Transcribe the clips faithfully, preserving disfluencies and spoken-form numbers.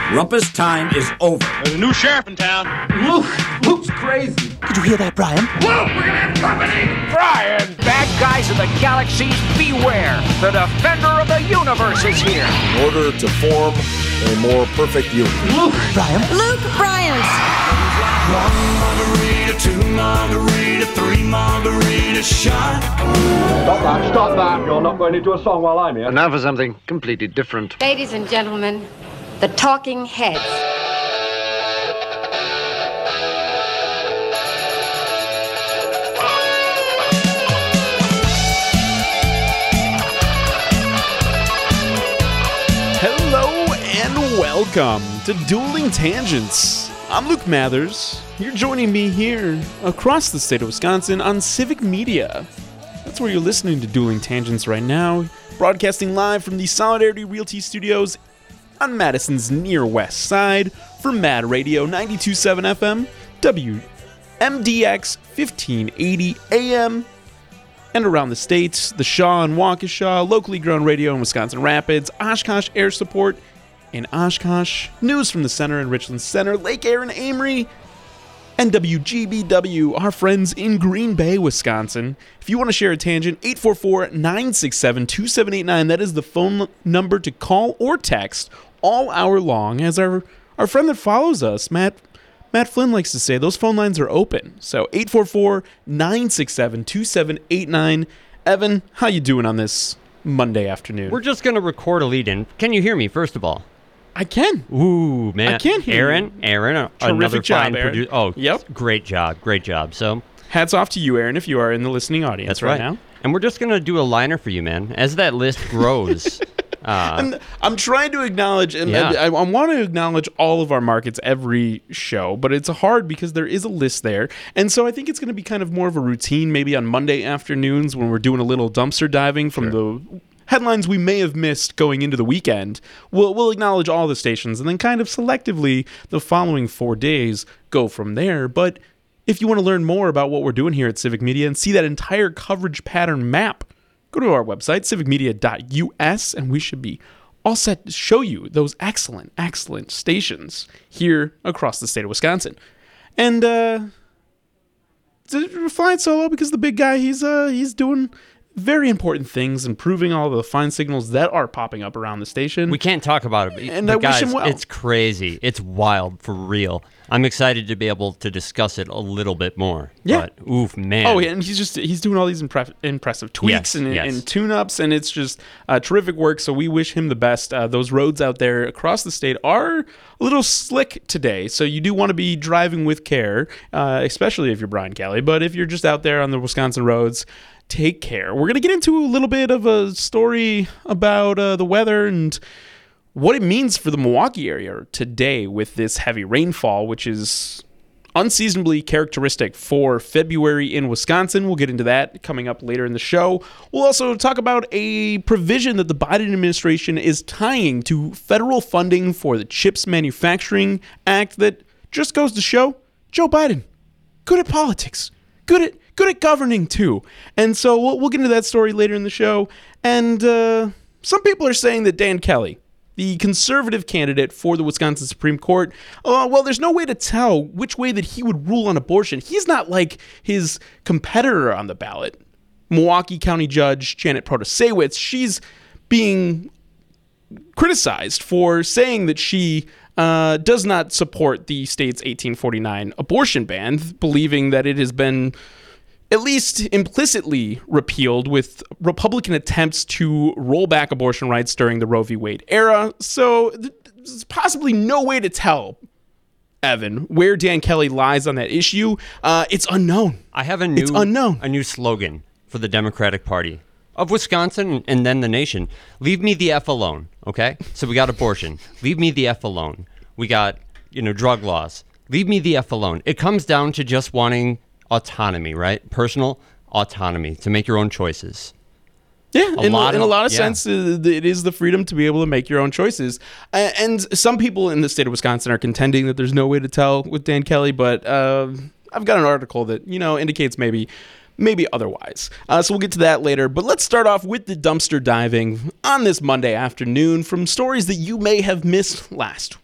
Rumpus time is over. There's a new sheriff in town. Luke! Luke's crazy. Did you hear that, Brian? Luke, we're gonna have company! Brian! Bad guys of the galaxies, beware! The defender of the universe is here! In order to form a more perfect union. Luke! Brian? Luke Bryant! One margarita, two margarita, three margarita shot. Stop that, stop that. You're not going into a song while I'm here. And now for something completely different. Ladies and gentlemen, the Talking Heads. Hello and welcome to Dueling Tangents. I'm Luke Mathers. You're joining me here across the state of Wisconsin on Civic Media. That's where you're listening to Dueling Tangents right now, broadcasting live from the Solidarity Realty Studios on Madison's near west side for Mad Radio ninety-two point seven F M, W M D X fifteen eighty A M, and around the states, the Shaw and Waukesha, locally grown radio in Wisconsin Rapids, Oshkosh Air Support in Oshkosh, news from the center in Richland Center, Lake Aaron, Amory, and W G B W, our friends in Green Bay, Wisconsin. If you want to share a tangent, eight four four, nine six seven, two seven eight nine, that is the phone number to call or text all hour long. As our, our friend that follows us, Matt Matt Flynn, likes to say, those phone lines are open. So eight four four, nine six seven, two seven eight nine. Evan, how you doing on this Monday afternoon? We're just going to record a lead-in. Can you hear me, first of all? I can. Ooh, man. I can hear Aaron, you. Aaron, a- Terrific another job, fine Aaron. producer. Oh, Yep. Great job, great job. So Hats off to you, Aaron, if you are in the listening audience that's right, right. now. And we're just going to do a liner for you, man. As that list grows. uh, I'm, I'm trying to acknowledge, and Yeah. I, I want to acknowledge all of our markets every show, but it's hard because there is a list there. And so I think it's going to be kind of more of a routine, maybe on Monday afternoons when we're doing a little dumpster diving from Sure. the headlines we may have missed going into the weekend. We'll, we'll acknowledge all the stations and then kind of selectively the following four days go from there. But if you want to learn more about what we're doing here at Civic Media and see that entire coverage pattern map, go to our website, civic media dot U S, and we should be all set to show you those excellent, excellent stations here across the state of Wisconsin. And uh, we're flying solo because the big guy, he's uh, he's doing very important things, improving all the fine signals that are popping up around the station. we can't talk about it, but, And but I wish guys, him well. it's crazy. It's wild, for real. I'm excited to be able to discuss it a little bit more. Yeah. But, oof, man. Oh, yeah, and he's just he's doing all these impre- impressive tweaks Yes, and, yes. and tune-ups, and it's just uh, terrific work. So we wish him the best. Uh, those roads out there across the state are a little slick today, so you do want to be driving with care, uh, especially if you're Brian Kelly. But if you're just out there on the Wisconsin roads, take care. We're gonna get into a little bit of a story about uh, the weather and what it means for the Milwaukee area today with this heavy rainfall, which is unseasonably characteristic for February in Wisconsin. We'll get into that coming up later in the show. We'll also talk about a provision that the Biden administration is tying to federal funding for the CHIPS Manufacturing Act that just goes to show Joe Biden, good at politics, good at good at governing too. And so we'll, we'll get into that story later in the show. And uh, some people are saying that Dan Kelly, the conservative candidate for the Wisconsin Supreme Court, uh, well, there's no way to tell which way that he would rule on abortion. He's not like his competitor on the ballot, Milwaukee County Judge Janet Protasewicz. She's being criticized for saying that she uh, does not support the state's eighteen forty-nine abortion ban, believing that it has been at least implicitly repealed with Republican attempts to roll back abortion rights during the Roe v. Wade era. So there's possibly no way to tell, Evan, where Dan Kelly lies on that issue. Uh, it's unknown. I have a new, It's unknown. a new slogan for the Democratic Party of Wisconsin and then the nation. Leave me the F alone, okay? So we got abortion. Leave me the F alone. We got, you know, drug laws. Leave me the F alone. It comes down to just wanting autonomy, right? Personal autonomy to make your own choices. Yeah, A in, lot in a of- lot of yeah. sense, uh, it is the freedom to be able to make your own choices. Uh, and some people in the state of Wisconsin are contending that there's no way to tell with Dan Kelly, but uh, I've got an article that, you know, indicates maybe maybe otherwise. Uh, so we'll get to that later. But let's start off with the dumpster diving on this Monday afternoon from stories that you may have missed last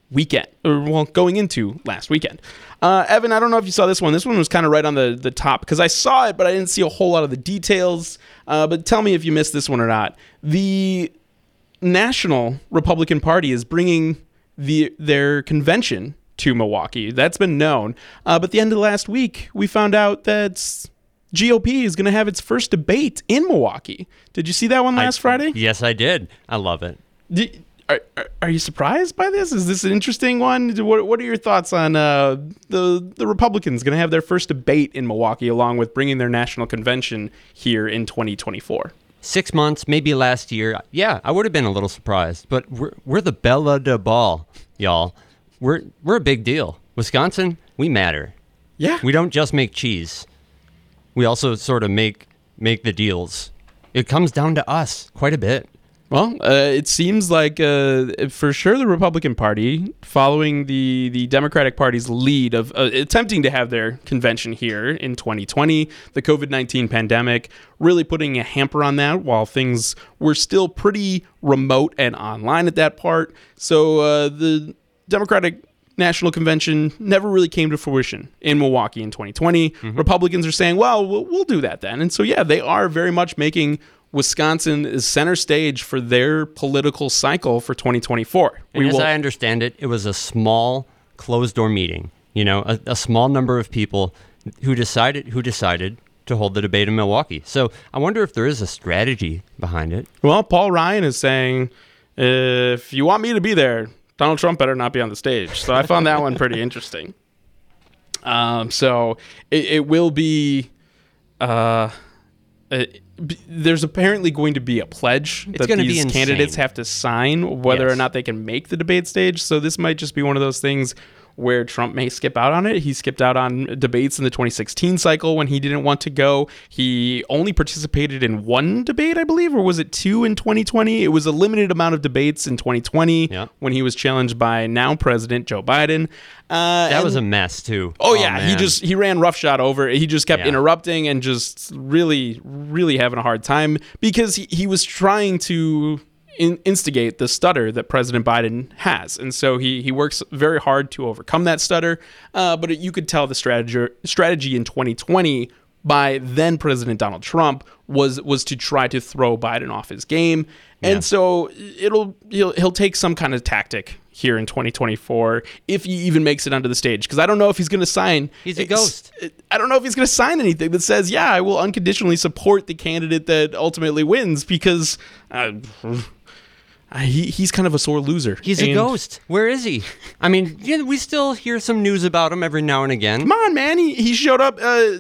weekend, or well, going into last weekend. Uh, Evan, I don't know if you saw this one. This one was kind of right on the, the top because I saw it, but I didn't see a whole lot of the details. Uh, but tell me if you missed this one or not. The National Republican Party is bringing the their convention to Milwaukee. That's been known. Uh, but at the end of last week, we found out that G O P is going to have its first debate in Milwaukee. Did you see that one last I, Friday? Yes, I did. I love it. Did, are, are, are you surprised by this? Is this an interesting one? What, what are your thoughts on uh, the, the Republicans going to have their first debate in Milwaukee along with bringing their national convention here in twenty twenty-four? Six months, maybe last year. Yeah, I would have been a little surprised. But we're, we're the Bella de Ball, y'all. We're, we're a big deal. Wisconsin, we matter. Yeah. We don't just make cheese. We also sort of make make the deals. It comes down to us quite a bit. Well, uh, it seems like uh, for sure the Republican Party, following the, the Democratic Party's lead of uh, attempting to have their convention here in twenty twenty, the covid nineteen pandemic, really putting a hamper on that while things were still pretty remote and online at that part. So uh, the Democratic National Convention never really came to fruition in Milwaukee in twenty twenty. Mm-hmm. Republicans are saying, well, well, we'll do that then. And so, yeah, they are very much making Wisconsin is center stage for their political cycle for twenty twenty-four. And we as will- I understand it, it was a small closed-door meeting. You know, a, a small number of people who decided who decided to hold the debate in Milwaukee. So I wonder if there is a strategy behind it. Well, Paul Ryan is saying, if you want me to be there, Donald Trump better not be on the stage. So I found that one pretty interesting. Um, so it, it will be. Uh, it, there's apparently going to be a pledge It's that gonna be these insane. candidates have to sign, whether or Yes. not they can make the debate stage. So this might just be one of those things where Trump may skip out on it. He skipped out on debates in the twenty sixteen cycle when he didn't want to go. He only participated in one debate, I believe, or was it two in twenty twenty? It was a limited amount of debates in twenty twenty Yeah. when he was challenged by now President Joe Biden. Uh, That and- was a mess, too. Oh, yeah, he man. just he ran roughshod over it. He just kept Yeah. interrupting and just really, really having a hard time because he, he was trying to in, instigate the stutter that President Biden has. And so he, he works very hard to overcome that stutter. Uh, but it, you could tell the strategy strategy in twenty twenty by then President Donald Trump was was to try to throw Biden off his game. And Yeah. so it'll he'll, he'll take some kind of tactic here in twenty twenty-four if he even makes it onto the stage, because I don't know if he's going to sign. He's a ghost. I don't know if he's going to sign anything that says, yeah, I will unconditionally support the candidate that ultimately wins, because uh, he he's kind of a sore loser. He's a And- ghost. Where is he? I mean, yeah, we still hear some news about him every now and again. Come on, man. He he showed up. Uh,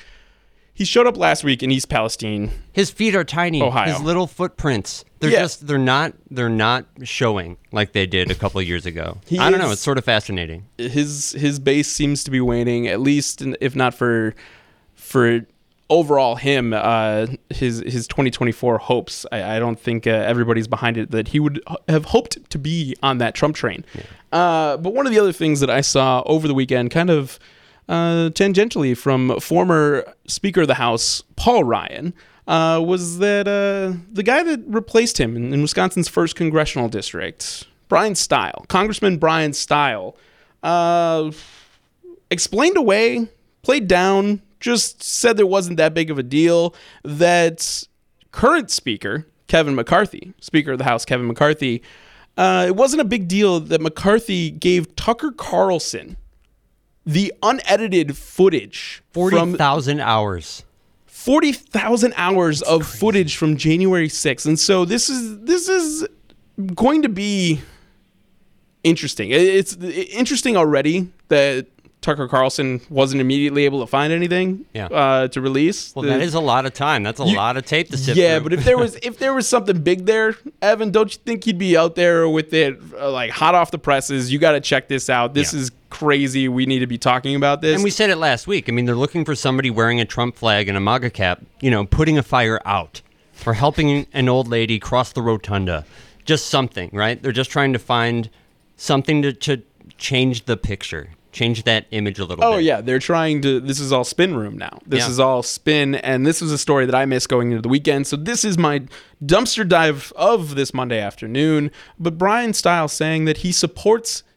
he showed up last week in East Palestine. His feet are tiny. Ohio. His little footprints. They're Yeah. just they're not they're not showing like they did a couple of years ago. He I don't know. is- It's sort of fascinating. His his base seems to be waning, at least if not for for overall him. Uh, his his twenty twenty-four hopes. I, I don't think uh, everybody's behind it that he would h- have hoped to be on that Trump train. Yeah. Uh, but one of the other things that I saw over the weekend, kind of uh, tangentially from former Speaker of the House Paul Ryan, uh, was that uh, the guy that replaced him in, in Wisconsin's first congressional district, Brian Stile, Congressman Brian Stile, uh, explained away, played down, just said there wasn't that big of a deal, that current Speaker, Kevin McCarthy, Speaker of the House, Kevin McCarthy, uh, it wasn't a big deal that McCarthy gave Tucker Carlson the unedited footage Forty from thousand hours. forty thousand hours of footage from January sixth. And so this is this is going to be interesting. It's interesting already that Tucker Carlson wasn't immediately able to find anything Yeah. uh, to release. Well, The- that is a lot of time. That's a You- lot of tape to sift yeah, through. but if there was if there was something big there, Evan, don't you think he'd be out there with it uh, like hot off the presses? You got to check this out. This Yeah. is crazy. We need to be talking about this. And we said it last week. I mean, they're looking for somebody wearing a Trump flag and a MAGA cap, you know, putting a fire out, or helping an old lady cross the rotunda. Just something, right? They're just trying to find something to, to change the picture, change that image a little Oh bit. yeah, they're trying to. This is all spin room now. This Yeah. is all spin, and this was a story that I missed going into the weekend. So this is my dumpster dive of this Monday afternoon. But Brian Stile saying that he supports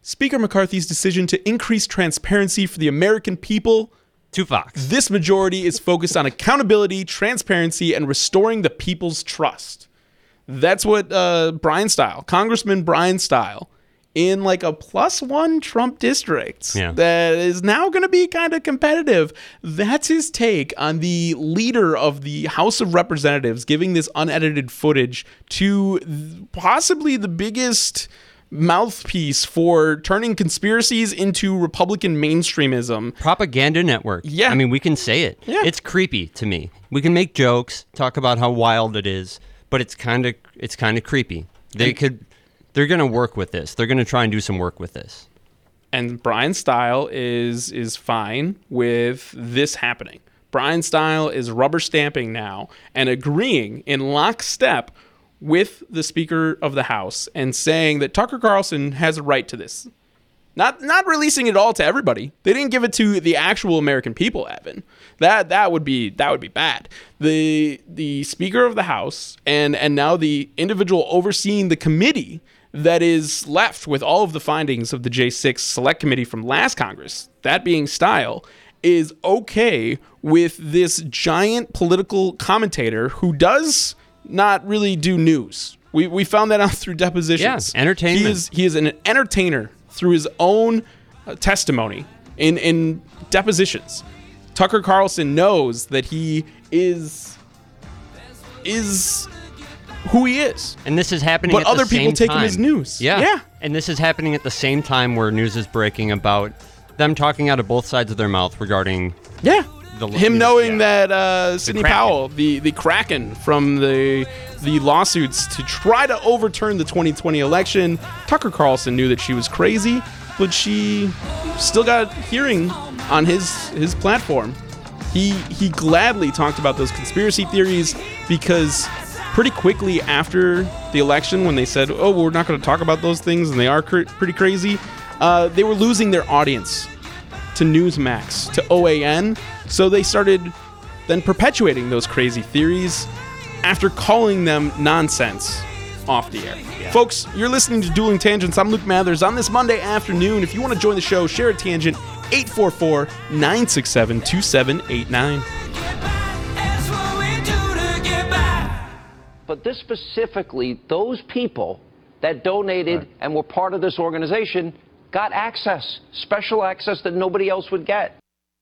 Speaker McCarthy's decision to increase transparency for the American people. To Fox. This majority is focused on accountability, transparency, and restoring the people's trust. That's what uh, Brian Style, Congressman Brian Style, in like a plus one Trump district yeah. that is now going to be kind of competitive. That's his take on the leader of the House of Representatives giving this unedited footage to th- possibly the biggest mouthpiece for turning conspiracies into Republican mainstreamism. Propaganda network. Yeah. I mean, we can say it. Yeah. It's creepy to me. We can make jokes, talk about how wild it is, but it's kind of it's kind of creepy. They could they're going to work with this. They're going to try and do some work with this. And Brian Style is is fine with this happening. Brian Style is rubber stamping now and agreeing in lockstep with the Speaker of the House and saying that Tucker Carlson has a right to this. Not not releasing it all to everybody. They didn't give it to the actual American people, Evan. That that would be that would be bad. The the Speaker of the House and and now the individual overseeing the committee that is left with all of the findings of the J six Select Committee from last Congress, that being Style, is okay with this giant political commentator who does not really do news. We we found that out through depositions. Yeah, entertainment. He is he is an entertainer through his own uh, testimony in in depositions. Tucker Carlson knows that he is is who he is. And this is happening But at the other people same take time. him as news. Yeah. Yeah. And this is happening at the same time where news is breaking about them talking out of both sides of their mouth regarding Yeah. the Him knowing yeah. that uh, Sidney Kraken. Powell, the, the Kraken from the the lawsuits to try to overturn the twenty twenty election, Tucker Carlson knew that she was crazy, but she still got hearing on his his platform. He he gladly talked about those conspiracy theories because pretty quickly after the election, when they said, "Oh, we're not going to talk about those things," and they are cr- pretty crazy, uh, they were losing their audience to Newsmax, to O A N. So they started then perpetuating those crazy theories after calling them nonsense off the air. Yeah. Folks, you're listening to Dueling Tangents. I'm Luke Mathers. On this Monday afternoon, if you want to join the show, share a tangent, eight four four, nine six seven, two seven eight nine. But this specifically, those people that donated right. and were part of this organization got access, special access that nobody else would get.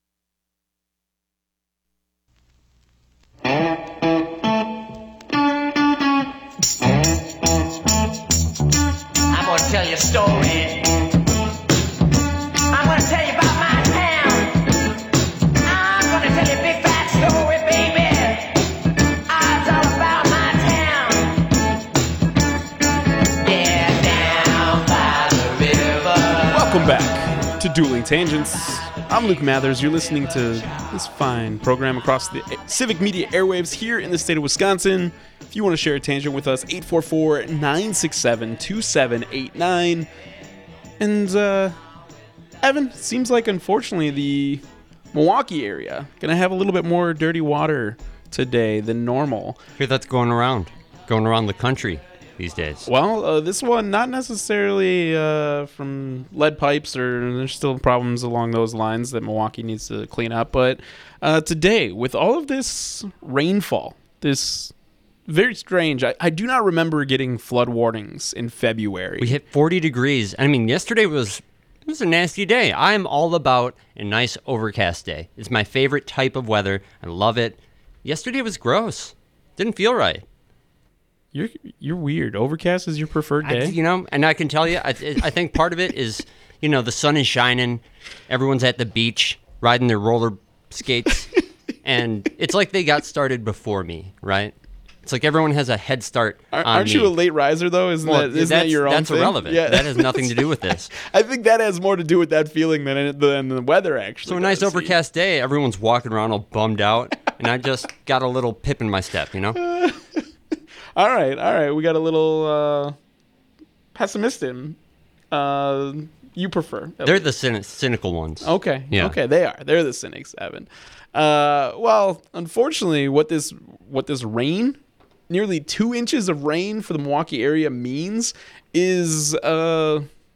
I'm going to tell you a story. I'm going to tell you about my town. I'm going to tell you a big fat story, baby. It's all about my town. Yeah, down by the river. Welcome back to Dueling Tangents. I'm Luke Mathers. You're listening to this fine program across the civic media airwaves here in the state of Wisconsin. If you want to share a tangent with us, eight four four, nine six seven, two seven eight nine. And, uh, Evan, seems like, unfortunately, the Milwaukee area going to have a little bit more dirty water today than normal. Here, that's going around, going around the country these days. Well, uh, this one, not necessarily uh, from lead pipes, or there's still problems along those lines that Milwaukee needs to clean up. But uh, today, with all of this rainfall, this very strange, I, I do not remember getting flood warnings in February. We hit forty degrees. I mean, yesterday was it was a nasty day. I am all about a nice overcast day. It's my favorite type of weather. I love it. Yesterday was gross. Didn't feel right. You're you're weird. Overcast is your preferred day? I, you know, and I can tell you, I, I think part of it is, you know, the sun is shining. Everyone's at the beach riding their roller skates. And it's like they got started before me, right? It's like everyone has a head start on Aren't me. you a late riser, though? Isn't, well, that, isn't that your own That's thing? irrelevant. Yeah. That has nothing to do with this. I think that has more to do with that feeling than, it, than the weather, actually. So a nice overcast day, everyone's walking around all bummed out, and I just got a little pip in my step, you know? all right, all right. We got a little uh, pessimistic. Uh, you prefer. They're least. the cynic, cynical ones. Okay, Yeah. okay, they are. They're the cynics, Evan. Uh, well, unfortunately, what this what this rain, nearly two inches of rain for the Milwaukee area means is uh,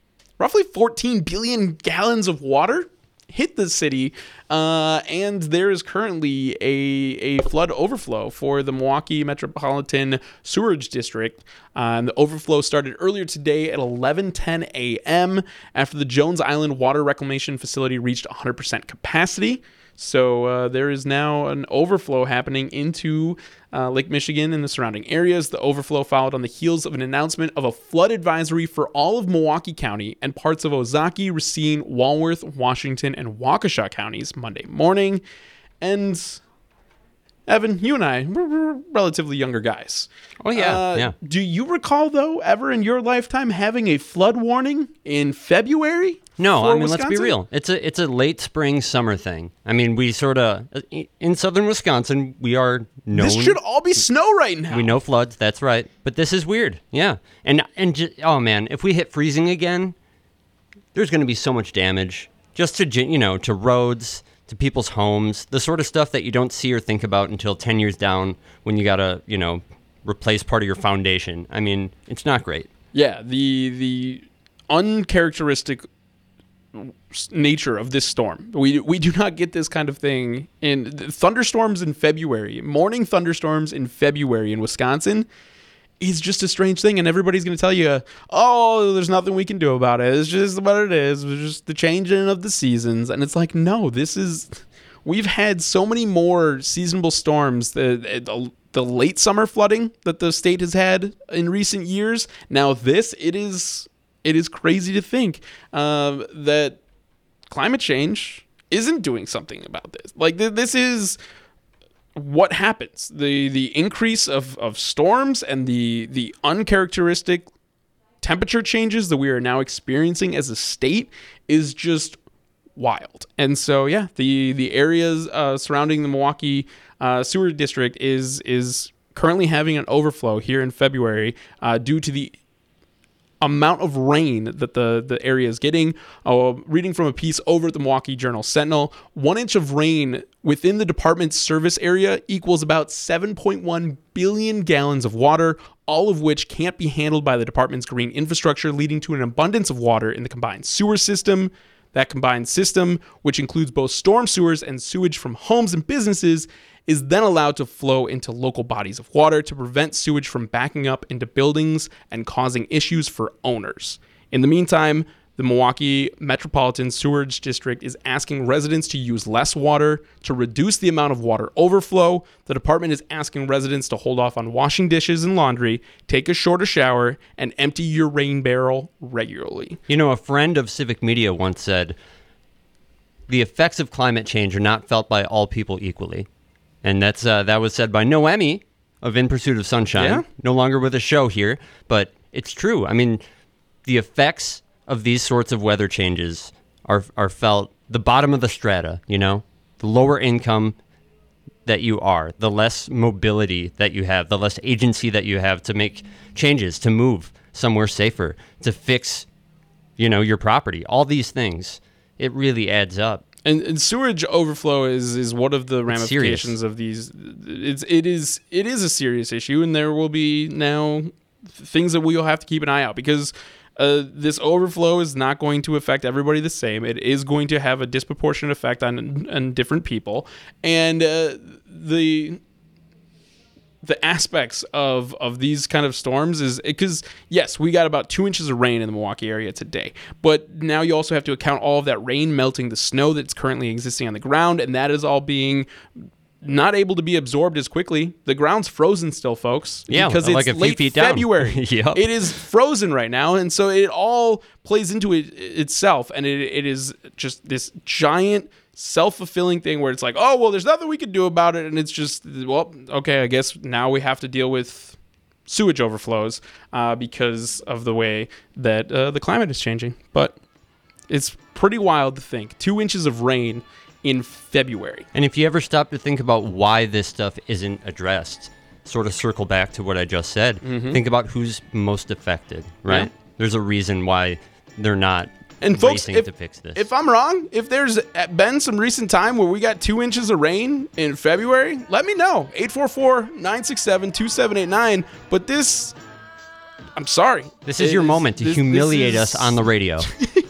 roughly fourteen billion gallons of water hit the city, uh, and there is currently a, a flood overflow for the Milwaukee Metropolitan Sewerage District. Uh, and the overflow started earlier today at eleven ten a.m. after the Jones Island Water Reclamation Facility reached one hundred percent capacity. So uh, there is now an overflow happening into uh, Lake Michigan and the surrounding areas. The overflow followed on the heels of an announcement of a flood advisory for all of Milwaukee County and parts of Ozaukee, Racine, Walworth, Washington, and Waukesha counties Monday morning. And Evan, you and I, we're, we're relatively younger guys. Oh, yeah, Uh, yeah. Do you recall, though, ever in your lifetime having a flood warning in February? No, for I mean, let's be Wisconsin? real. It's a it's a late spring summer thing. I mean, we sort of in southern Wisconsin, we are known. This should all be snow right now. We know floods. That's right. But this is weird. Yeah, and and ju- oh man, if we hit freezing again, there's going to be so much damage just to gen- you know to roads, to people's homes, the sort of stuff that you don't see or think about until ten years down when you gotta you know replace part of your foundation. I mean, it's not great. Yeah, the the uncharacteristic nature of this storm. We we do not get this kind of thing in thunderstorms in February. Morning thunderstorms in February in Wisconsin is just a strange thing, and everybody's going to tell you, "Oh, there's nothing we can do about it. It's just what it is. It's just the changing of the seasons." And it's like, no, this is. We've had so many more seasonable storms. The, the the late summer flooding that the state has had in recent years. Now this, it is. It is crazy to think um, that climate change isn't doing something about this. Like th- this is what happens. The the increase of, of storms and the the uncharacteristic temperature changes that we are now experiencing as a state is just wild. And so, yeah, the the areas uh, surrounding the Milwaukee uh, sewer district is is currently having an overflow here in February uh, due to the amount of rain that the, the area is getting. Uh, reading from a piece over at the Milwaukee Journal Sentinel, one inch of rain within the department's service area equals about seven point one billion gallons of water, all of which can't be handled by the department's green infrastructure, leading to an abundance of water in the combined sewer system. That combined system, which includes both storm sewers and sewage from homes and businesses, is then allowed to flow into local bodies of water to prevent sewage from backing up into buildings and causing issues for owners. In the meantime, the Milwaukee Metropolitan Sewerage District is asking residents to use less water to reduce the amount of water overflow. The department is asking residents to hold off on washing dishes and laundry, take a shorter shower, and empty your rain barrel regularly. You know, a friend of Civic Media once said, the effects of climate change are not felt by all people equally. And that's uh, that was said by Noemi of In Pursuit of Sunshine, Yeah. no longer with a show here, but it's true. I mean, the effects of these sorts of weather changes are are felt the bottom of the strata, you know, the lower income that you are, the less mobility that you have, the less agency that you have to make changes, to move somewhere safer, to fix, you know, your property, all these things. It really adds up. And, and sewage overflow is, is one of the It's ramifications serious. of these. It's it is it is a serious issue, and there will be now things that we will have to keep an eye out because uh, this overflow is not going to affect everybody the same. It is going to have a disproportionate effect on on different people, and uh, the. The aspects of, of these kind of storms is because, yes, we got about two inches of rain in the Milwaukee area today. But now you also have to account all of that rain melting the snow that's currently existing on the ground. And that is all being not able to be absorbed as quickly. The ground's frozen still, folks. Yeah, because like it's a few late feet down. February. Yep. It is frozen right now. And so it all plays into it itself. And it it is just this giant self-fulfilling thing where it's like, oh, well, there's nothing we can do about it. And it's just, well, okay, I guess now we have to deal with sewage overflows uh, because of the way that uh, the climate is changing. But it's pretty wild to think. Two inches of rain in February. And if you ever stop to think about why this stuff isn't addressed, sort of circle back to what I just said, Mhm. think about who's most affected, right? Yeah. There's a reason why they're not And folks, racing if, to fix this. if I'm wrong, if there's been some recent time where we got two inches of rain in February, let me know. eight four four, nine six seven, two seven eight nine. But this, I'm sorry. This is your moment to this- humiliate this us on the radio.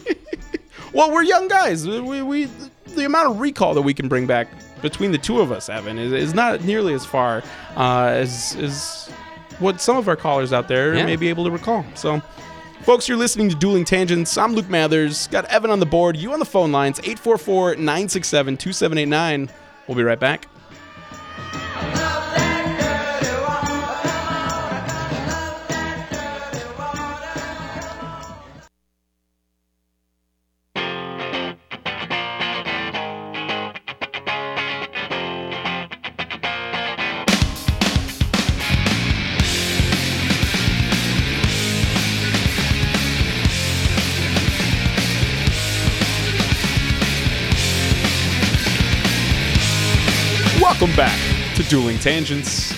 Well, we're young guys. We, we the amount of recall that we can bring back between the two of us, Evan, is, is not nearly as far uh, as, as what some of our callers out there Yeah. may be able to recall. So, folks, you're listening to Dueling Tangents. I'm Luke Mathers. Got Evan on the board. You on the phone lines, eight four four, nine six seven, two seven eight nine. We'll be right back. Welcome back to Dueling Tangents.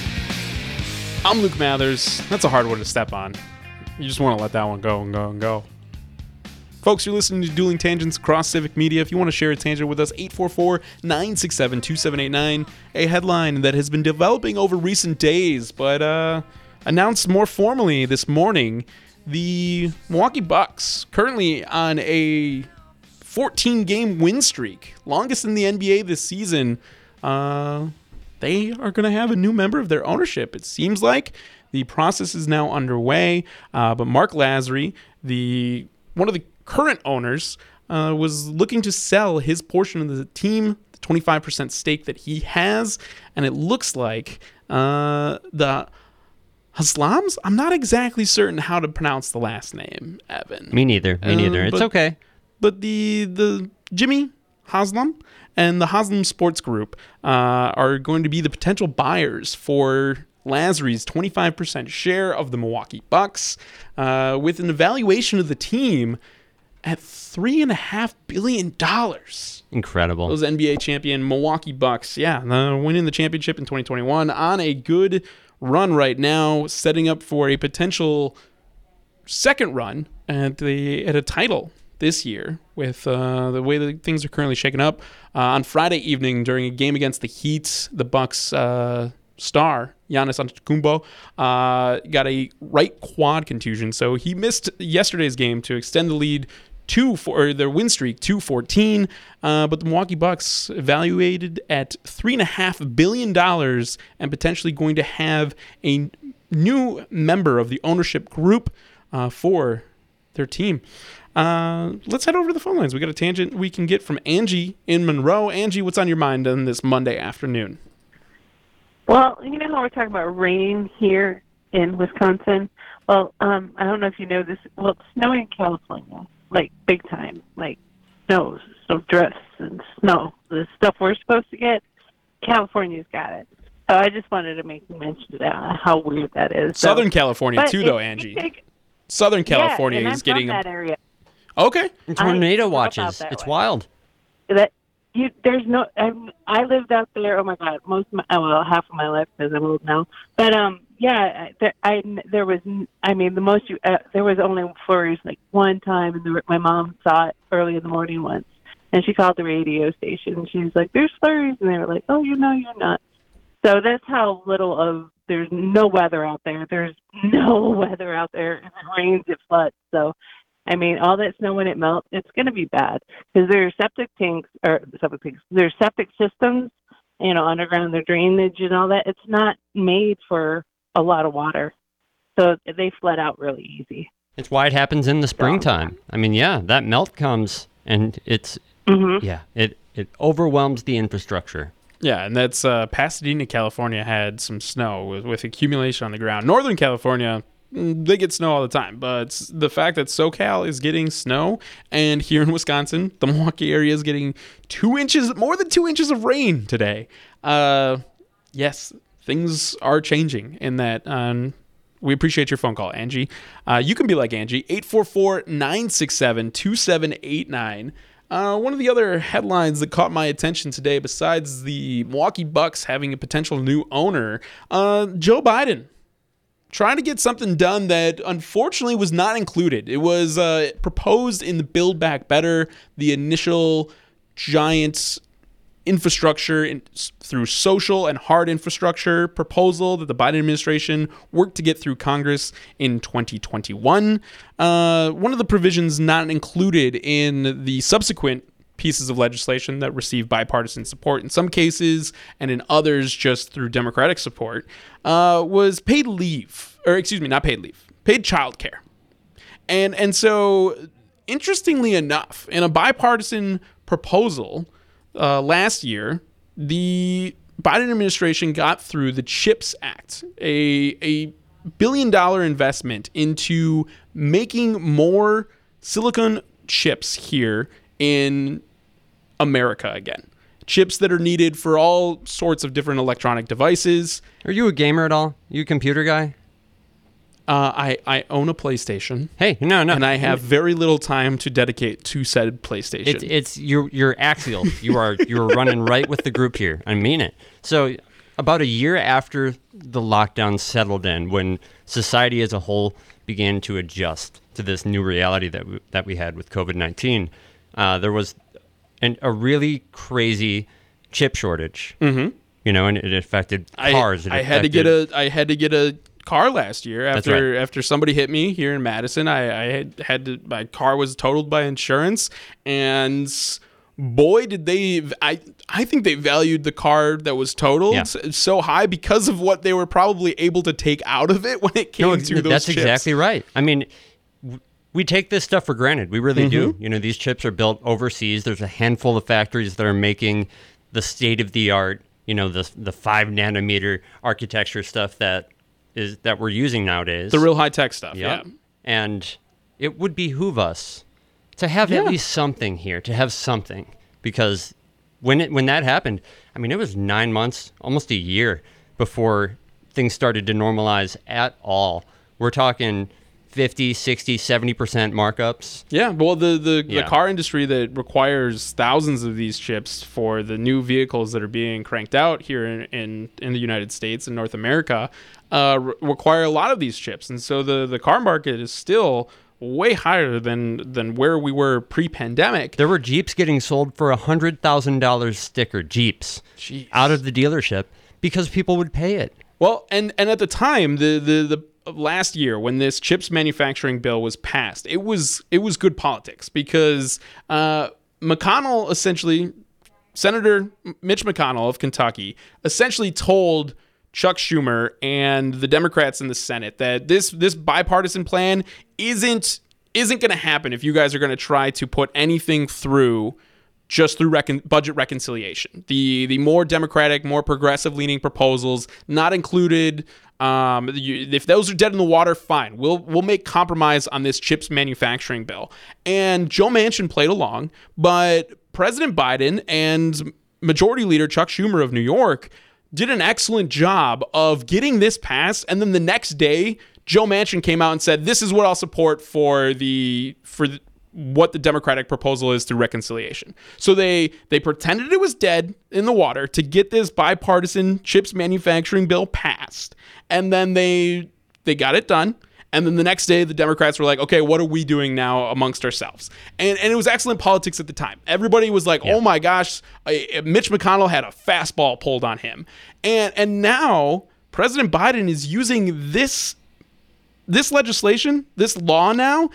I'm Luke Mathers. That's a hard one to step on. You just want to let that one go and go and go. Folks, you're listening to Dueling Tangents across Civic Media. If you want to share a tangent with us, eight four four, nine six seven, two seven eight nine. A headline that has been developing over recent days, but uh, announced more formally this morning. The Milwaukee Bucks, currently on a fourteen-game win streak, longest in the N B A this season. Uh, they are going to have a new member of their ownership. It seems like the process is now underway, uh, but Mark Lasry, the one of the current owners, uh, was looking to sell his portion of the team, the twenty-five percent stake that he has, and it looks like uh, the Haslams, I'm not exactly certain how to pronounce the last name, Evan. Me neither. Me neither. Uh, it's but, okay. But the the Jimmy Haslam and the Haslam Sports Group uh, are going to be the potential buyers for Lasry's twenty-five percent share of the Milwaukee Bucks, uh, with an evaluation of the team at three and a half billion dollars. Incredible. Those N B A champion Milwaukee Bucks, yeah, uh, winning the championship in twenty twenty-one, on a good run right now, setting up for a potential second run at the at a title this year with uh, the way that things are currently shaken up. Uh, on Friday evening during a game against the Heat, the Bucks uh, star, Giannis Antetokounmpo, uh, got a right quad contusion, so he missed yesterday's game to extend the lead to for their win streak to fourteen. Uh, but the Milwaukee Bucks, evaluated at three and a half billion dollars, and potentially going to have a new member of the ownership group uh, for their team. Uh, let's head over to the phone lines. We got a tangent we can get from Angie in Monroe. Angie, what's on your mind on this Monday afternoon? Well, you know how we're talking about rain here in Wisconsin? Well, um, I don't know if you know this. Well, it's snowing in California, like big time, like snow, snow drifts and snow. The stuff we're supposed to get, California's got it. So I just wanted to make mention of that, how weird that is. Southern so, California too, though, Angie. Take, Southern California yeah, and is I'm getting from that area. Okay. And tornado watches. It's way. wild. That you, there's no. I, I lived out there. Oh my God, most of my, well, half of my life because I'm old now. But um, yeah, there, I there was. I mean, the most you uh, there was only flurries like one time, and the, my mom saw it early in the morning once, and she called the radio station. And she was like, "There's flurries," and they were like, "Oh, you know, you're not." So that's how little of. There's no weather out there. There's no weather out there. If it rains, it floods. So. I mean, all that snow when it melts, it's going to be bad because there are septic tanks or septic tanks. There's septic systems, you know, underground, their drainage and all that. It's not made for a lot of water, so they flood out really easy. It's why it happens in the springtime. I mean, yeah, that melt comes and it's mm-hmm. yeah, it it overwhelms the infrastructure. Yeah, and that's uh, Pasadena, California had some snow with, with accumulation on the ground. Northern California, they get snow all the time, but the fact that SoCal is getting snow, and here in Wisconsin, the Milwaukee area is getting two inches, more than two inches of rain today. Uh, yes, things are changing in that. Um, we appreciate your phone call, Angie. Uh, you can be like Angie, eight four four, nine six seven, two seven eight nine. Uh, one of the other headlines that caught my attention today, besides the Milwaukee Bucks having a potential new owner, uh, Joe Biden trying to get something done that unfortunately was not included. It was uh, proposed in the Build Back Better, the initial giant infrastructure in, through social and hard infrastructure proposal that the Biden administration worked to get through Congress in twenty twenty-one. Uh, one of the provisions not included in the subsequent pieces of legislation that received bipartisan support in some cases and in others just through Democratic support uh, was paid leave, or excuse me, not paid leave, paid childcare. And, and so interestingly enough, in a bipartisan proposal, Uh, last year, the Biden administration got through the CHIPS Act, a, a billion dollar investment into making more silicon chips here in America again. Chips that are needed for all sorts of different electronic devices. Are you a gamer at all? You a computer guy? Uh, I, I own a PlayStation. Hey, no, no. And I have very little time to dedicate to said PlayStation. It's, it's you're, you're axial. You are you're running right with the group here. I mean it. So about a year after the lockdown settled in, when society as a whole began to adjust to this new reality that we, that we had with COVID nineteen, uh, there was an, a really crazy chip shortage. Mm-hmm. You know, and it affected cars. I, it I affected, had to get a I had to get a car last year after right. after somebody hit me here in Madison. I, I had had to, my car was totaled by insurance, and boy did they I I think they valued the car that was totaled Yeah. so high because of what they were probably able to take out of it when it came no, to those that's chips. exactly right. I mean, w- we take this stuff for granted. We really Mm-hmm. do. You know, these chips are built overseas. There's a handful of factories that are making the state of the art, you know, the the five nanometer architecture stuff that is that we're using nowadays. The real high tech stuff. Yep. Yeah. And it would behoove us to have Yeah. at least something here, to have something, because when it when that happened, I mean, it was nine months, almost a year before things started to normalize at all. We're talking fifty, sixty, seventy percent markups. Yeah, well, the, the, Yeah. the car industry that requires thousands of these chips for the new vehicles that are being cranked out here in, in, in the United States and North America uh, re- require a lot of these chips. And so the, the car market is still way higher than, than where we were pre-pandemic. There were Jeeps getting sold for one hundred thousand dollars sticker, Jeeps, Jeez. out of the dealership because people would pay it. Well, and, and at the time, the, the, the last year when this chips manufacturing bill was passed, it was it was good politics because uh, McConnell essentially, Senator Mitch McConnell of Kentucky, essentially told Chuck Schumer and the Democrats in the Senate that this this bipartisan plan isn't isn't going to happen if you guys are going to try to put anything through just through recon- budget reconciliation. The the more Democratic, more progressive leaning proposals not included. Um, you, if those are dead in the water, fine. We'll we'll make compromise on this chips manufacturing bill. And Joe Manchin played along, but President Biden and Majority Leader Chuck Schumer of New York did an excellent job of getting this passed. And then the next day, Joe Manchin came out and said, "This is what I'll support for the for." The, what the Democratic proposal is through reconciliation." So they they pretended it was dead in the water to get this bipartisan chips manufacturing bill passed. And then they they got it done. And then the next day, the Democrats were like, okay, what are we doing now amongst ourselves? And and it was excellent politics at the time. Everybody was like, yeah. oh my gosh, Mitch McConnell had a fastball pulled on him. And and now President Biden is using this this legislation, this law now,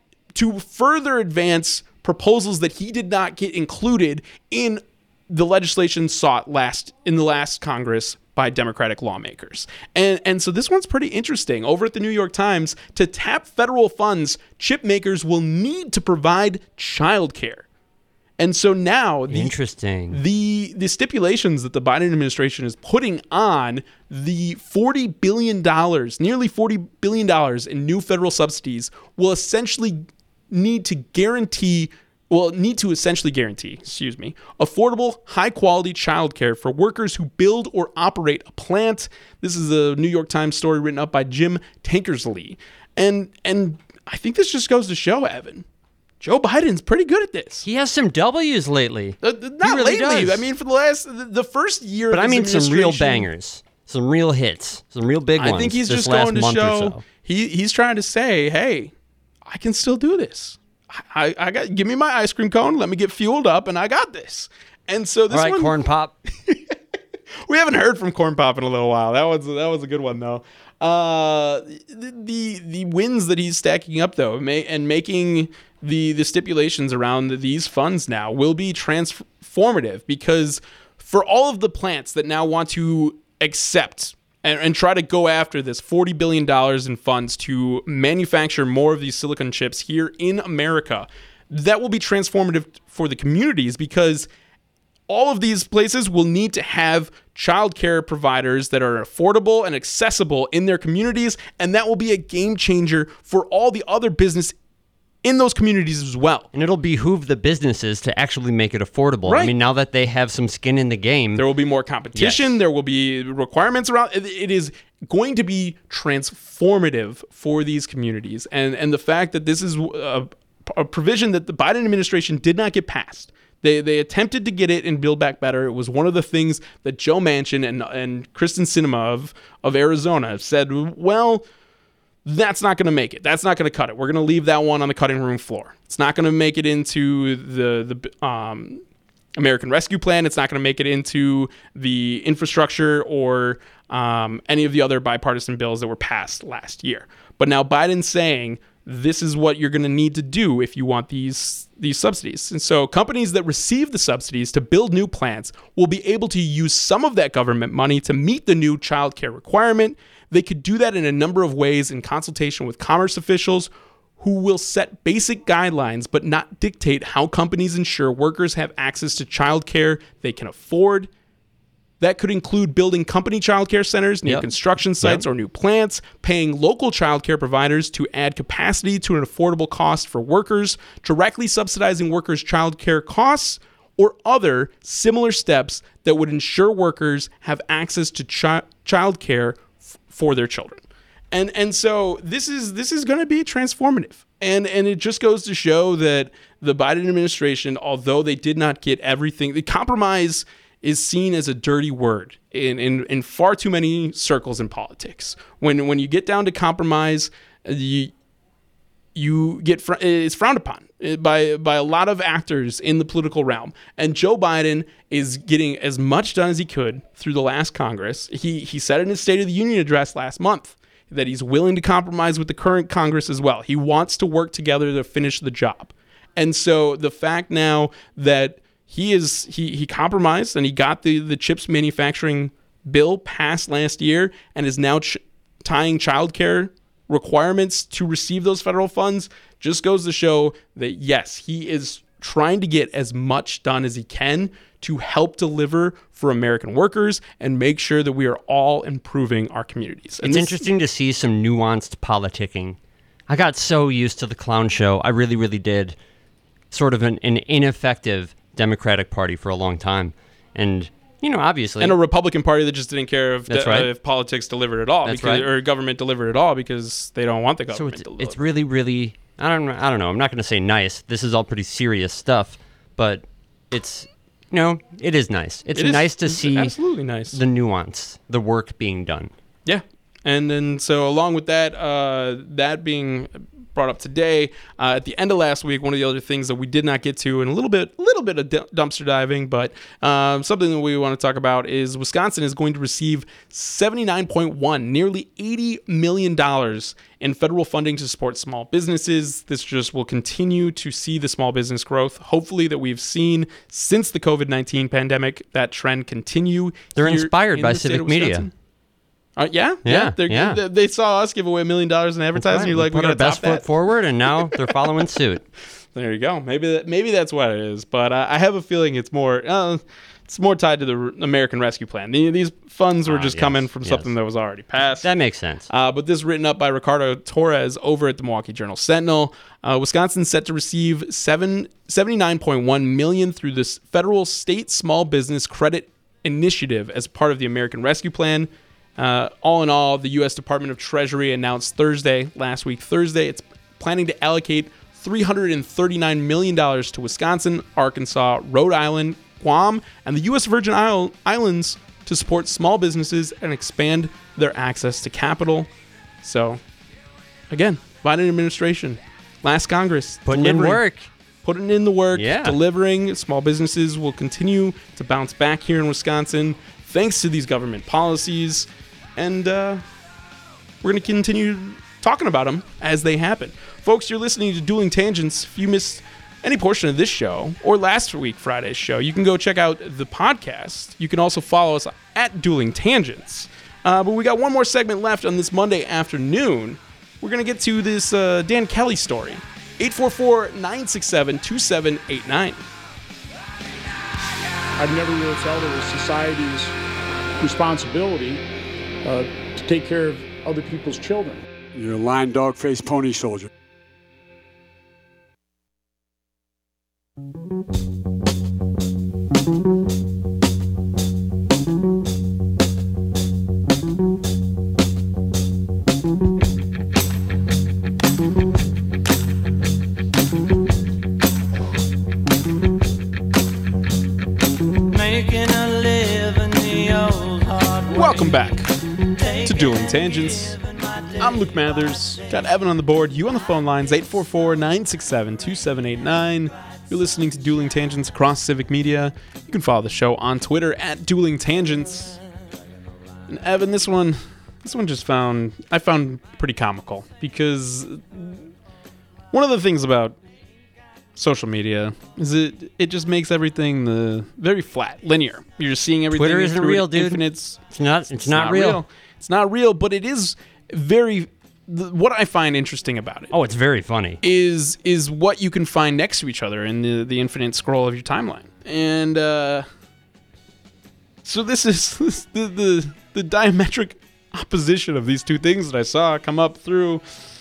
to further advance proposals that he did not get included in the legislation sought last in the last Congress by Democratic lawmakers. And and so this one's pretty interesting. Over at the New York Times, to tap federal funds, chip makers will need to provide childcare. And so now the, Interesting. the the stipulations that the Biden administration is putting on the forty billion dollars, nearly forty billion dollars in new federal subsidies will essentially need to guarantee, well, need to essentially guarantee, excuse me, affordable, high-quality childcare for workers who build or operate a plant. This is a New York Times story written up by Jim Tankersley. And and I think this just goes to show, Evan, Joe Biden's pretty good at this. He has some W's lately. Uh, not really lately. does. I mean, for the last, the, the first year But of I his mean some real administration- bangers, some real hits, some real big ones. I think he's this just last going to month or show, so. he he's trying to say, hey, I can still do this. I, I got give me my ice cream cone, let me get fueled up, and I got this. And so this All right, one, Corn Pop. we haven't heard from Corn Pop in a little while. That was that was a good one though. Uh, the, the the wins that he's stacking up though, may, and making the the stipulations around these funds now will be transformative, because for all of the plants that now want to accept and, and try to go after this forty billion dollars in funds to manufacture more of these silicon chips here in America, that will be transformative for the communities, because all of these places will need to have childcare providers that are affordable and accessible in their communities, and that will be a game changer for all the other business in those communities as well. And it'll behoove the businesses to actually make it affordable. Right. I mean, now that they have some skin in the game, there will be more competition. Yes. There will be requirements around. It, it is going to be transformative for these communities, and and the fact that this is a, a provision that the Biden administration did not get passed. They they attempted to get it in Build Back Better. It was one of the things that Joe Manchin and and Kristen Sinema of, of Arizona said, well, that's not going to make it. That's not going to cut it. We're going to leave that one on the cutting room floor. It's not going to make it into the, the um, American Rescue Plan. It's not going to make it into the infrastructure or um, any of the other bipartisan bills that were passed last year. But now Biden's saying, this is what you're going to need to do if you want these these subsidies. And so companies that receive the subsidies to build new plants will be able to use some of that government money to meet the new child care requirement. They could do that in a number of ways in consultation with commerce officials, who will set basic guidelines but not dictate how companies ensure workers have access to child care they can afford. That could include building company childcare centers near yep. construction sites yep. or new plants, paying local childcare providers to add capacity to an affordable cost for workers, directly subsidizing workers' childcare costs, or other similar steps that would ensure workers have access to chi- childcare f- for their children. And and so this is this is going to be transformative. And and it just goes to show that the Biden administration, although they did not get everything, the compromise is seen as a dirty word in, in, in far too many circles in politics. When when you get down to compromise, you you get fr- it's frowned upon by by a lot of actors in the political realm. And Joe Biden is getting as much done as he could through the last Congress. He he said in his State of the Union address last month that he's willing to compromise with the current Congress as well. He wants to work together to finish the job. And so the fact now that He is he he compromised and he got the, the chips manufacturing bill passed last year and is now ch- tying childcare requirements to receive those federal funds, just goes to show that, yes, he is trying to get as much done as he can to help deliver for American workers and make sure that we are all improving our communities. And it's this- interesting to see some nuanced politicking. I got so used to the clown show. I really, really did. Sort of an, an ineffective Democratic Party for a long time. And, you know, obviously. And a Republican Party that just didn't care if, That's the, right. uh, if politics delivered at all, That's because, right. or government delivered at all, because they don't want the So government it's, to deliver. it's really, really, I don't know, I don't know. I'm not going to say nice. This is all pretty serious stuff, but it's, you know, it is nice. It's It is- nice to it's see absolutely nice. the nuance, the work being done. Yeah. And then, so along with that, uh, that being brought up today, uh, at the end of last week, one of the other things that we did not get to, and a little bit, a little bit of d- dumpster diving, but um, something that we want to talk about is Wisconsin is going to receive seventy-nine point one, nearly eighty million dollars in federal funding to support small businesses. This just will continue to see the small business growth, hopefully, that we've seen since the covid nineteen pandemic, that trend continue. They're here inspired in by the state civic of media. Wisconsin. Uh, yeah, Yeah, They're, yeah. They, they saw us give away a million dollars in advertising. Right. You're like, we we put got our to best top foot that. forward, and now they're following suit. There you go. Maybe that. Maybe that's what it is. But uh, I have a feeling it's more. Uh, it's more tied to the R- American Rescue Plan. The, these funds were Ah, just yes, coming from yes. something that was already passed. That makes sense. Uh, but this written up by Ricardo Torres over at the Milwaukee Journal Sentinel. Uh, Wisconsin's set to receive seven, seventy-nine point one million dollars through this federal state small business credit initiative as part of the American Rescue Plan. Uh, all in all, the U S Department of Treasury announced Thursday, last week Thursday, it's planning to allocate three hundred thirty-nine million dollars to Wisconsin, Arkansas, Rhode Island, Guam, and the U S Virgin Isle- Islands to support small businesses and expand their access to capital. So, again, Biden administration, last Congress, Putting in delivering. work. putting in the work, Yeah. delivering. Small businesses will continue to bounce back here in Wisconsin thanks to these government policies. And uh, we're going to continue talking about them as they happen. Folks, you're listening to Dueling Tangents. If you missed any portion of this show or last week Friday's show, you can go check out the podcast. You can also follow us at Dueling Tangents. Uh, but we got one more segment left on this Monday afternoon. We're going to get to this uh, Dan Kelly story. eight four four, nine six seven, two seven eight nine. I've never really felt it was society's responsibility uh, to take care of other people's children. You're a lying dog-faced pony soldier. Welcome back to Dueling Tangents. I'm Luke Mathers. Got Evan on the board. You on the phone lines, eight four four, nine six seven, two seven eight nine. You're listening to Dueling Tangents across Civic Media. You can follow the show on Twitter at Dueling Tangents. And Evan, this one, this one just found, I found pretty comical because one of the things about social media is it it just makes everything the very flat, linear. You're just seeing everything. Twitter isn't through real, dude. infinite- It's not. It's, it's not, not real. real. It's not real, but it is very. The, what I find interesting about it. Oh, it's very funny. Is is what you can find next to each other in the the infinite scroll of your timeline, and uh, so this is the the the diametric opposition of these two things that I saw come up through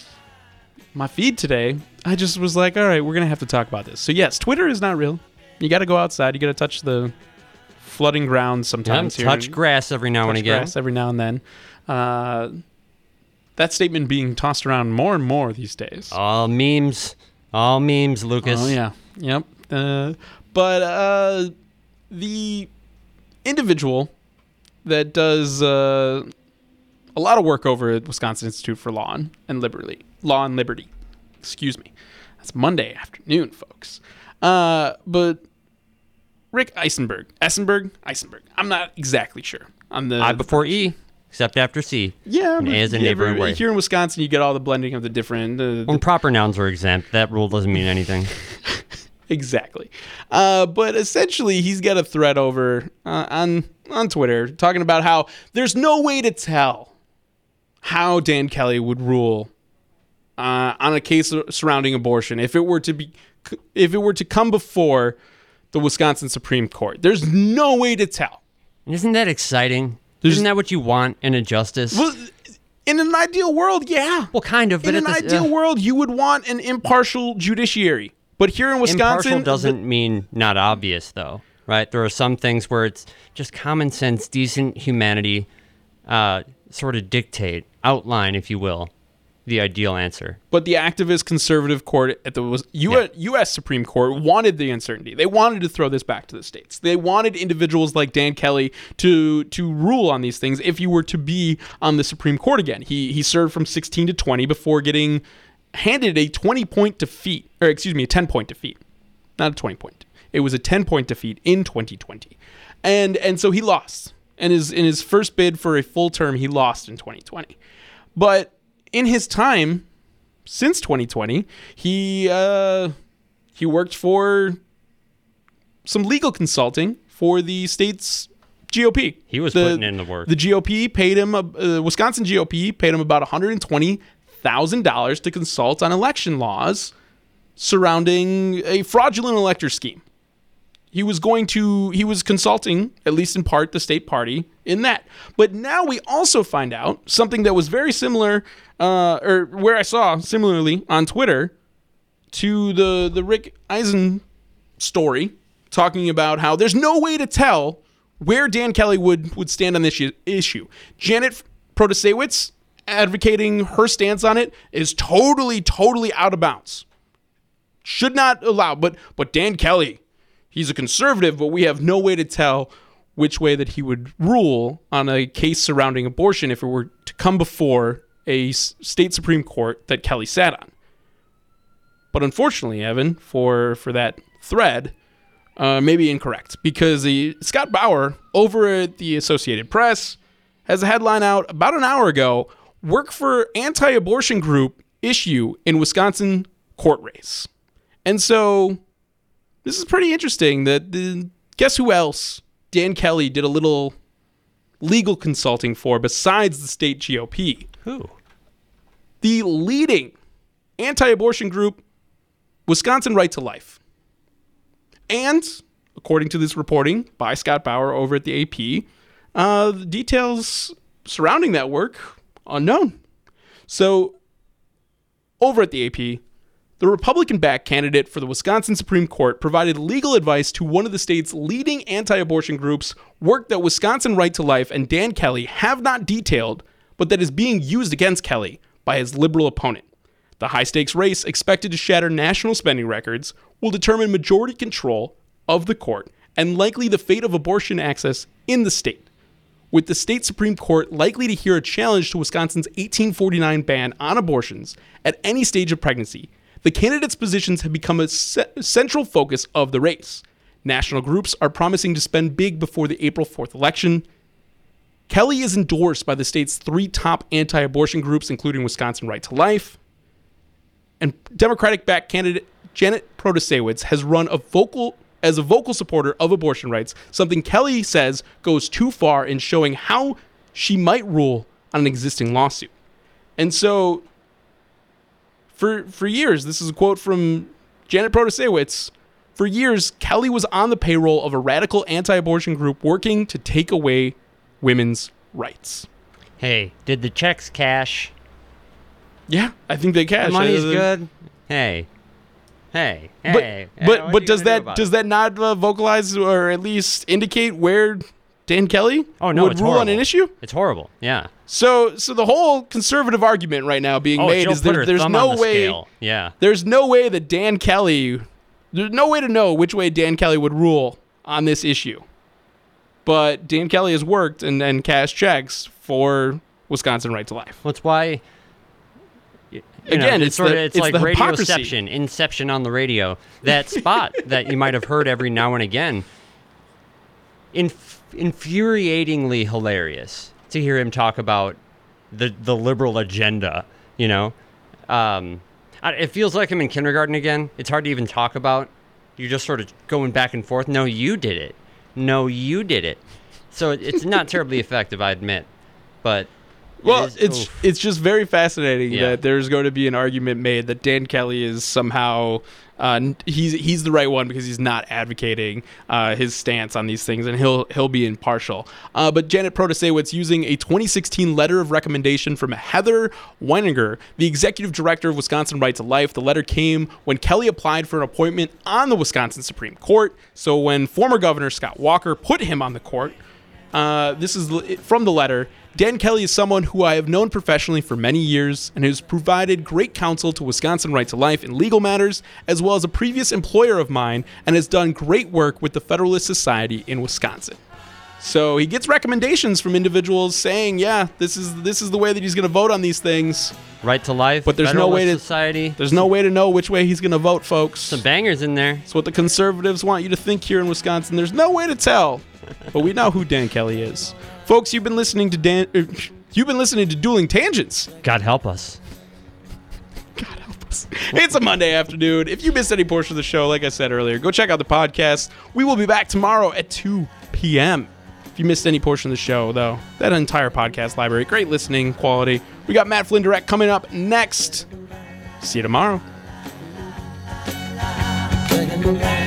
my feed today. I just was like, all right, we're going to have to talk about this. So yes, Twitter is not real. You got to go outside. You got to touch the flooding ground sometimes. Yeah, here. touch grass every now touch and again. grass every now and then. Uh, that statement being tossed around more and more these days. All memes. All memes, Lucas. Oh, yeah. Yep. Uh, but uh, the individual that does uh, a lot of work over at Wisconsin Institute for Law and Liberty, Law and Liberty, excuse me. That's Monday afternoon, folks. Uh, but Rick Eisenberg, Eisenberg, Eisenberg. I'm not exactly sure. I'm the I before E, except after C. Yeah, and A is a yeah, neighboring word. Here in Wisconsin, you get all the blending of the different. Uh, When proper nouns are exempt, that rule doesn't mean anything. Exactly. Uh, but essentially, he's got a thread over uh, on on Twitter talking about how there's no way to tell how Dan Kelly would rule uh, on a case surrounding abortion if it were to be if it were to come before the Wisconsin Supreme Court. There's no way to tell. Isn't that exciting? There's, Isn't that what you want in a justice? Well, in an ideal world, yeah. Well, kind of. But in an the, ideal uh, world, you would want an impartial judiciary. But here in Wisconsin, impartial doesn't mean not obvious, though, right? There are some things where it's just common sense, decent humanity, uh, sort of dictate, outline, if you will, the ideal answer. But the activist conservative court at the U S, yeah. U S Supreme Court wanted the uncertainty. They wanted to throw this back to the states. They wanted individuals like Dan Kelly to to rule on these things if you were to be on the Supreme Court again. He he served from sixteen to twenty before getting handed a twenty-point defeat, or excuse me, a ten-point defeat. Not a twenty-point. It was a ten-point defeat in twenty twenty. And and so he lost. And his, in his first bid for a full term, he lost in twenty twenty. But in his time, since twenty twenty, he uh, he worked for some legal consulting for the state's G O P. He was the, putting in the work. The G O P paid him, uh, Wisconsin G O P paid him about one hundred twenty thousand dollars to consult on election laws surrounding a fraudulent elector scheme. He was going to, he was consulting, at least in part, the state party in that. But now we also find out something that was very similar, uh, or where I saw similarly on Twitter to the, the Rick Eisen story, talking about how there's no way to tell where Dan Kelly would, would stand on this issue. Janet Protasewicz, advocating her stance on it, is totally, totally out of bounds. Should not allow, but but Dan Kelly, he's a conservative, but we have no way to tell which way that he would rule on a case surrounding abortion if it were to come before a state Supreme Court that Kelly sat on. But unfortunately, Evan, for, for that thread, uh, may be incorrect. Because the Scott Bauer over at the Associated Press has a headline out about an hour ago, work for anti-abortion group issue in Wisconsin court race. And so this is pretty interesting that the, guess who else Dan Kelly did a little legal consulting for besides the state G O P? Who? The leading anti-abortion group, Wisconsin Right to Life. And according to this reporting by Scott Bauer over at the A P, uh, the details surrounding that work, unknown. So over at the A P, the Republican-backed candidate for the Wisconsin Supreme Court provided legal advice to one of the state's leading anti-abortion groups, work that Wisconsin Right to Life and Dan Kelly have not detailed, but that is being used against Kelly by his liberal opponent. The high-stakes race, expected to shatter national spending records, will determine majority control of the court and likely the fate of abortion access in the state, with the state Supreme Court likely to hear a challenge to Wisconsin's eighteen forty-nine ban on abortions at any stage of pregnancy. The candidates' positions have become a ce- central focus of the race. National groups are promising to spend big before the April fourth election. Kelly is endorsed by the state's three top anti-abortion groups, including Wisconsin Right to Life. And Democratic-backed candidate Janet Protasiewicz has run a vocal as a vocal supporter of abortion rights, something Kelly says goes too far in showing how she might rule on an existing lawsuit. And so, for for years, this is a quote from Janet Protasiewicz, for years, Kelly was on the payroll of a radical anti-abortion group working to take away women's rights. Hey, did the checks cash? Yeah, I think they cash. The money's uh, good. Hey, hey, but, hey. But but does that does that not uh, vocalize or at least indicate where Dan Kelly oh, no, would it's rule horrible. on an issue? It's horrible. Yeah. So so the whole conservative argument right now being oh, made she'll is put there, her there's thumb no on the way. Scale. Yeah. There's no way that Dan Kelly. There's no way to know which way Dan Kelly would rule on this issue. But Dan Kelly has worked and, and cashed checks for Wisconsin Right to Life. That's why. You Again, know, it's it's sort the- of it's, it's like the hypocrisy. radioception, inception on the radio. That spot that you might have heard every now and again. Inf- infuriatingly hilarious to hear him talk about the the liberal agenda. You know, um, I, it feels like I'm in kindergarten again. It's hard to even talk about. You're just sort of going back and forth. No, you did it. No, you did it. So it, it's not terribly effective, I admit, but. Well, it is, it's oof. it's just very fascinating Yeah. that there's going to be an argument made that Dan Kelly is somehow uh, he's he's the right one because he's not advocating uh, his stance on these things, and he'll he'll be impartial. Uh, but Janet Protasiewicz, using a twenty sixteen letter of recommendation from Heather Weininger, the executive director of Wisconsin Right to Life. The letter came when Kelly applied for an appointment on the Wisconsin Supreme Court. So when former Governor Scott Walker put him on the court, uh, this is l- from the letter. Dan Kelly is someone who I have known professionally for many years and has provided great counsel to Wisconsin Right to Life in legal matters, as well as a previous employer of mine, and has done great work with the Federalist Society in Wisconsin. So he gets recommendations from individuals saying, yeah, this is this is the way that he's going to vote on these things. Right to Life, but there's Federalist no way to Society. There's no way to know which way he's going to vote, folks. Some bangers in there. It's what the conservatives want you to think here in Wisconsin. There's no way to tell, but we know who Dan Kelly is. Folks, you've been listening to Dan. Er, you've been listening to Dueling Tangents. God help us. God help us. It's a Monday afternoon. If you missed any portion of the show, like I said earlier, go check out the podcast. We will be back tomorrow at two p.m. If you missed any portion of the show, though, that entire podcast library, great listening quality. We got Matt Flynn Direct coming up next. See you tomorrow.